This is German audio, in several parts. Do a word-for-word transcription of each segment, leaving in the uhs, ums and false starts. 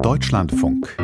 Deutschlandfunk.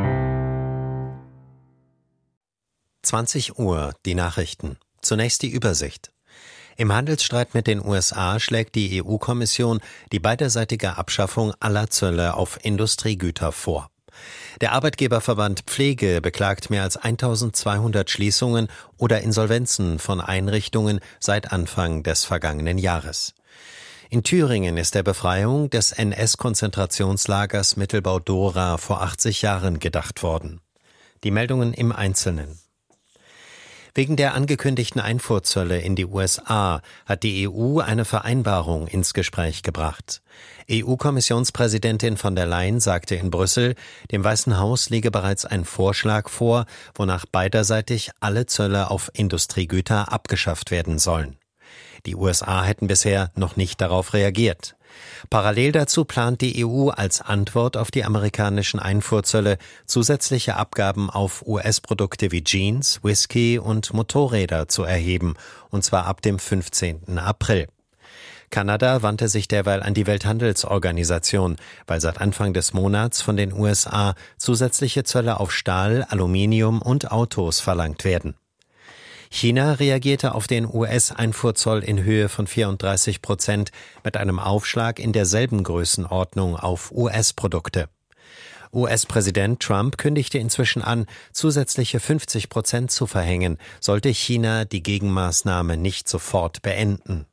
zwanzig Uhr, die Nachrichten. Zunächst die Übersicht. Im Handelsstreit mit den U S A schlägt die E U-Kommission die beiderseitige Abschaffung aller Zölle auf Industriegüter vor. Der Arbeitgeberverband Pflege beklagt mehr als eintausendzweihundert Schließungen oder Insolvenzen von Einrichtungen seit Anfang des vergangenen Jahres. In Thüringen ist der Befreiung des N S-Konzentrationslagers Mittelbau-Dora vor achtzig Jahren gedacht worden. Die Meldungen im Einzelnen. Wegen der angekündigten Einfuhrzölle in die U S A hat die E U eine Vereinbarung ins Gespräch gebracht. E U-Kommissionspräsidentin von der Leyen sagte in Brüssel, dem Weißen Haus liege bereits ein Vorschlag vor, wonach beiderseitig alle Zölle auf Industriegüter abgeschafft werden sollen. Die U S A hätten bisher noch nicht darauf reagiert. Parallel dazu plant die E U als Antwort auf die amerikanischen Einfuhrzölle zusätzliche Abgaben auf U S-Produkte wie Jeans, Whisky und Motorräder zu erheben, und zwar ab dem fünfzehnten April. Kanada wandte sich derweil an die Welthandelsorganisation, weil seit Anfang des Monats von den U S A zusätzliche Zölle auf Stahl, Aluminium und Autos verlangt werden. China reagierte auf den U S-Einfuhrzoll in Höhe von vierunddreißig Prozent mit einem Aufschlag in derselben Größenordnung auf U S-Produkte. U S-Präsident Trump kündigte inzwischen an, zusätzliche fünfzig Prozent zu verhängen, sollte China die Gegenmaßnahme nicht sofort beenden.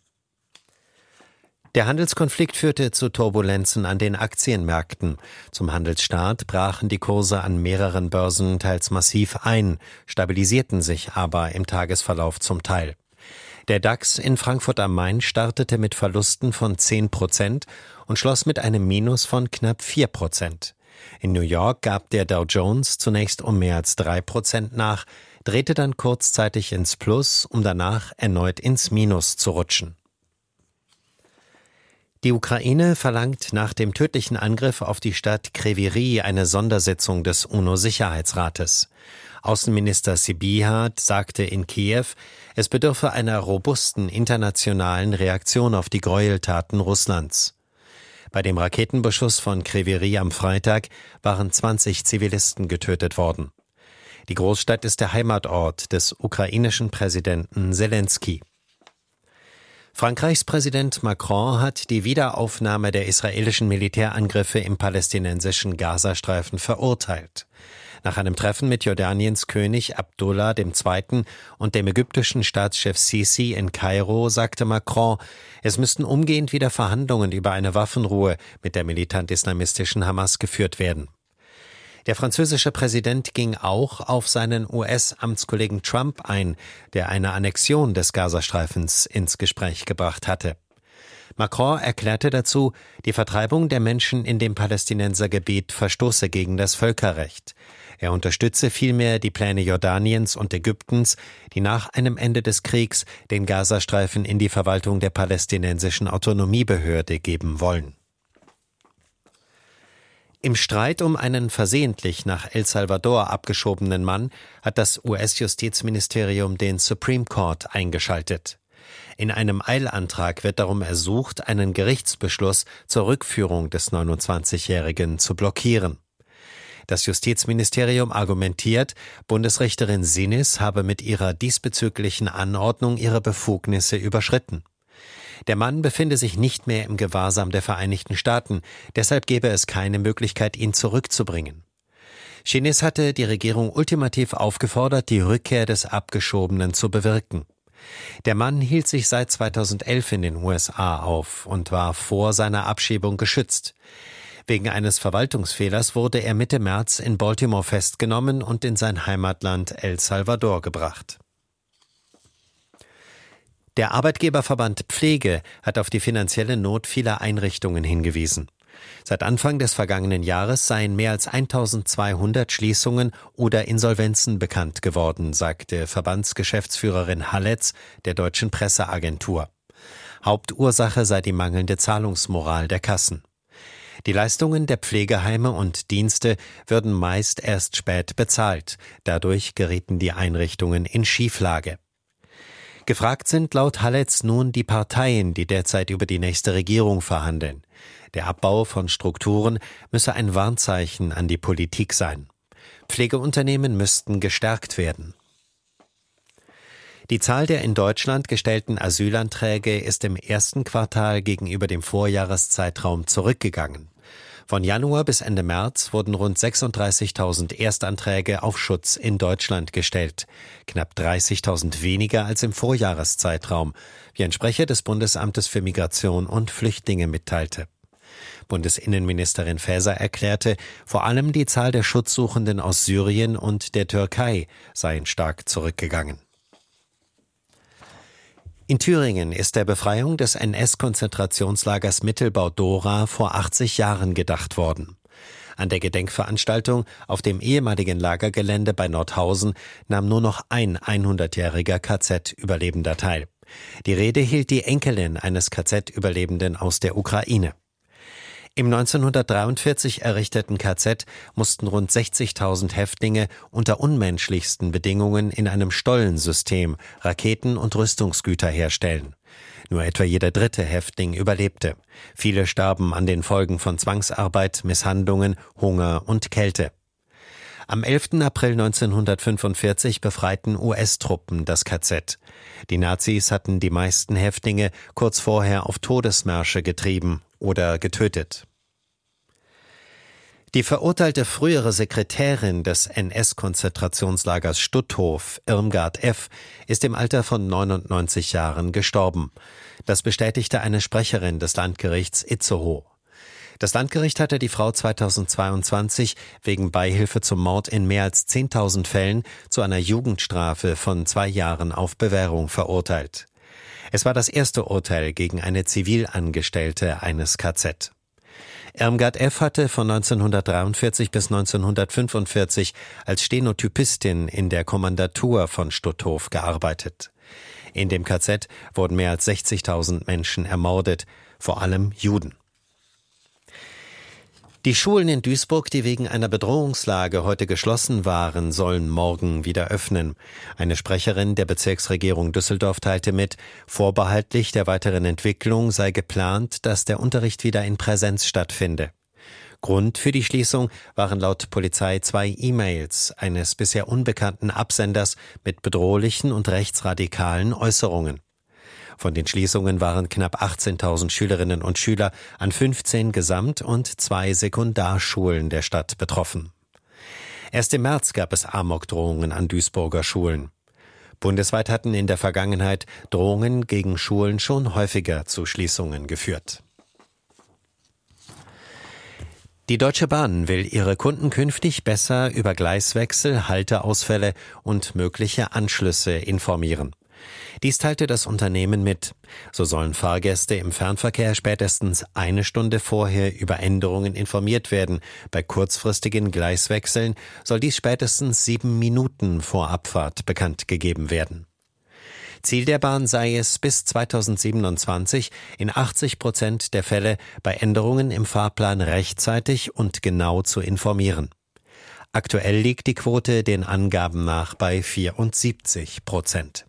Der Handelskonflikt führte zu Turbulenzen an den Aktienmärkten. Zum Handelsstart brachen die Kurse an mehreren Börsen teils massiv ein, stabilisierten sich aber im Tagesverlauf zum Teil. Der DAX in Frankfurt am Main startete mit Verlusten von zehn Prozent und schloss mit einem Minus von knapp vier Prozent. In New York gab der Dow Jones zunächst um mehr als drei Prozent nach, drehte dann kurzzeitig ins Plus, um danach erneut ins Minus zu rutschen. Die Ukraine verlangt nach dem tödlichen Angriff auf die Stadt Kryvyi eine Sondersitzung des UNO-Sicherheitsrates. Außenminister Sybiha sagte in Kiew, es bedürfe einer robusten internationalen Reaktion auf die Gräueltaten Russlands. Bei dem Raketenbeschuss von Kryvyi am Freitag waren zwanzig Zivilisten getötet worden. Die Großstadt ist der Heimatort des ukrainischen Präsidenten Selenskyj. Frankreichs Präsident Macron hat die Wiederaufnahme der israelischen Militärangriffe im palästinensischen Gazastreifen verurteilt. Nach einem Treffen mit Jordaniens König Abdullah der Zweite. Und dem ägyptischen Staatschef Sisi in Kairo sagte Macron, es müssten umgehend wieder Verhandlungen über eine Waffenruhe mit der militant-islamistischen Hamas geführt werden. Der französische Präsident ging auch auf seinen U S-Amtskollegen Trump ein, der eine Annexion des Gazastreifens ins Gespräch gebracht hatte. Macron erklärte dazu, die Vertreibung der Menschen in dem Palästinensergebiet verstoße gegen das Völkerrecht. Er unterstütze vielmehr die Pläne Jordaniens und Ägyptens, die nach einem Ende des Kriegs den Gazastreifen in die Verwaltung der palästinensischen Autonomiebehörde geben wollen. Im Streit um einen versehentlich nach El Salvador abgeschobenen Mann hat das U S-Justizministerium den Supreme Court eingeschaltet. In einem Eilantrag wird darum ersucht, einen Gerichtsbeschluss zur Rückführung des neunundzwanzigjährigen zu blockieren. Das Justizministerium argumentiert, Bundesrichterin Sinis habe mit ihrer diesbezüglichen Anordnung ihre Befugnisse überschritten. Der Mann befinde sich nicht mehr im Gewahrsam der Vereinigten Staaten, deshalb gäbe es keine Möglichkeit, ihn zurückzubringen. Sinis hatte die Regierung ultimativ aufgefordert, die Rückkehr des Abgeschobenen zu bewirken. Der Mann hielt sich seit zweitausendelf in den U S A auf und war vor seiner Abschiebung geschützt. Wegen eines Verwaltungsfehlers wurde er Mitte März in Baltimore festgenommen und in sein Heimatland El Salvador gebracht. Der Arbeitgeberverband Pflege hat auf die finanzielle Not vieler Einrichtungen hingewiesen. Seit Anfang des vergangenen Jahres seien mehr als eintausendzweihundert Schließungen oder Insolvenzen bekannt geworden, sagte Verbandsgeschäftsführerin Halletz der Deutschen Presseagentur. Hauptursache sei die mangelnde Zahlungsmoral der Kassen. Die Leistungen der Pflegeheime und Dienste würden meist erst spät bezahlt. Dadurch gerieten die Einrichtungen in Schieflage. Gefragt sind laut Halletz nun die Parteien, die derzeit über die nächste Regierung verhandeln. Der Abbau von Strukturen müsse ein Warnzeichen an die Politik sein. Pflegeunternehmen müssten gestärkt werden. Die Zahl der in Deutschland gestellten Asylanträge ist im ersten Quartal gegenüber dem Vorjahreszeitraum zurückgegangen. Von Januar bis Ende März wurden rund sechsunddreißigtausend Erstanträge auf Schutz in Deutschland gestellt, knapp dreißigtausend weniger als im Vorjahreszeitraum, wie ein Sprecher des Bundesamtes für Migration und Flüchtlinge mitteilte. Bundesinnenministerin Faeser erklärte, vor allem die Zahl der Schutzsuchenden aus Syrien und der Türkei seien stark zurückgegangen. In Thüringen ist der Befreiung des N S-Konzentrationslagers Mittelbau-Dora vor achtzig Jahren gedacht worden. An der Gedenkveranstaltung auf dem ehemaligen Lagergelände bei Nordhausen nahm nur noch ein hundertjähriger K Z-Überlebender teil. Die Rede hielt die Enkelin eines K Z-Überlebenden aus der Ukraine. Im neunzehnhundertdreiundvierzig errichteten K Z mussten rund sechzigtausend Häftlinge unter unmenschlichsten Bedingungen in einem Stollensystem Raketen und Rüstungsgüter herstellen. Nur etwa jeder dritte Häftling überlebte. Viele starben an den Folgen von Zwangsarbeit, Misshandlungen, Hunger und Kälte. Am elften April neunzehnhundertfünfundvierzig befreiten U S-Truppen das K Z. Die Nazis hatten die meisten Häftlinge kurz vorher auf Todesmärsche getrieben oder getötet. Die verurteilte frühere Sekretärin des N S-Konzentrationslagers Stutthof, Irmgard F., ist im Alter von neunundneunzig Jahren gestorben. Das bestätigte eine Sprecherin des Landgerichts Itzehoe. Das Landgericht hatte die Frau zweitausendzweiundzwanzig wegen Beihilfe zum Mord in mehr als zehntausend Fällen zu einer Jugendstrafe von zwei Jahren auf Bewährung verurteilt. Es war das erste Urteil gegen eine Zivilangestellte eines K Z. Irmgard F. hatte von neunzehnhundertdreiundvierzig bis neunzehnhundertfünfundvierzig als Stenotypistin in der Kommandatur von Stutthof gearbeitet. In dem K Z wurden mehr als sechzigtausend Menschen ermordet, vor allem Juden. Die Schulen in Duisburg, die wegen einer Bedrohungslage heute geschlossen waren, sollen morgen wieder öffnen. Eine Sprecherin der Bezirksregierung Düsseldorf teilte mit, vorbehaltlich der weiteren Entwicklung sei geplant, dass der Unterricht wieder in Präsenz stattfinde. Grund für die Schließung waren laut Polizei zwei E-Mails eines bisher unbekannten Absenders mit bedrohlichen und rechtsradikalen Äußerungen. Von den Schließungen waren knapp achtzehntausend Schülerinnen und Schüler an fünfzehn Gesamt- und zwei Sekundarschulen der Stadt betroffen. Erst im März gab es Amokdrohungen an Duisburger Schulen. Bundesweit hatten in der Vergangenheit Drohungen gegen Schulen schon häufiger zu Schließungen geführt. Die Deutsche Bahn will ihre Kunden künftig besser über Gleiswechsel, Halteausfälle und mögliche Anschlüsse informieren. Dies teilte das Unternehmen mit. So sollen Fahrgäste im Fernverkehr spätestens eine Stunde vorher über Änderungen informiert werden. Bei kurzfristigen Gleiswechseln soll dies spätestens sieben Minuten vor Abfahrt bekannt gegeben werden. Ziel der Bahn sei es, bis zweitausendsiebenundzwanzig in achtzig Prozent der Fälle bei Änderungen im Fahrplan rechtzeitig und genau zu informieren. Aktuell liegt die Quote den Angaben nach bei vierundsiebzig Prozent.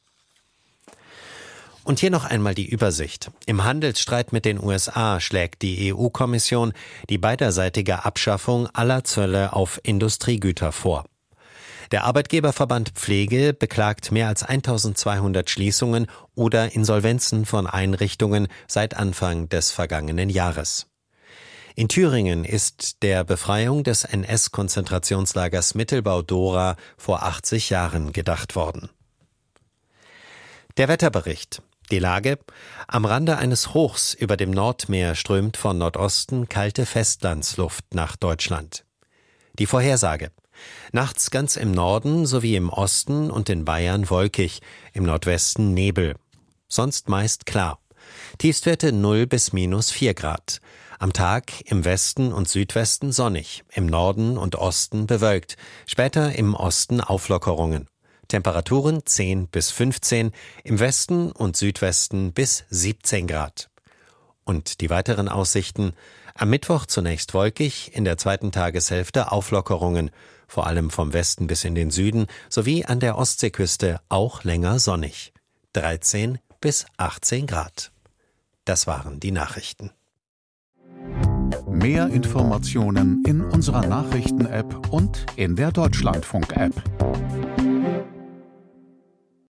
Und hier noch einmal die Übersicht. Im Handelsstreit mit den U S A schlägt die E U-Kommission die beiderseitige Abschaffung aller Zölle auf Industriegüter vor. Der Arbeitgeberverband Pflege beklagt mehr als eintausendzweihundert Schließungen oder Insolvenzen von Einrichtungen seit Anfang des vergangenen Jahres. In Thüringen ist der Befreiung des N S-Konzentrationslagers Mittelbau-Dora vor achtzig Jahren gedacht worden. Der Wetterbericht. Die Lage: Am Rande eines Hochs über dem Nordmeer strömt von Nordosten kalte Festlandsluft nach Deutschland. Die Vorhersage: Nachts ganz im Norden sowie im Osten und in Bayern wolkig, im Nordwesten Nebel. Sonst meist klar. Tiefstwerte null bis minus vier Grad. Am Tag im Westen und Südwesten sonnig, im Norden und Osten bewölkt, später im Osten Auflockerungen. Temperaturen zehn bis fünfzehn, im Westen und Südwesten bis siebzehn Grad. Und die weiteren Aussichten: Am Mittwoch zunächst wolkig, in der zweiten Tageshälfte Auflockerungen, vor allem vom Westen bis in den Süden, sowie an der Ostseeküste auch länger sonnig. dreizehn bis achtzehn Grad. Das waren die Nachrichten. Mehr Informationen in unserer Nachrichten-App und in der Deutschlandfunk-App.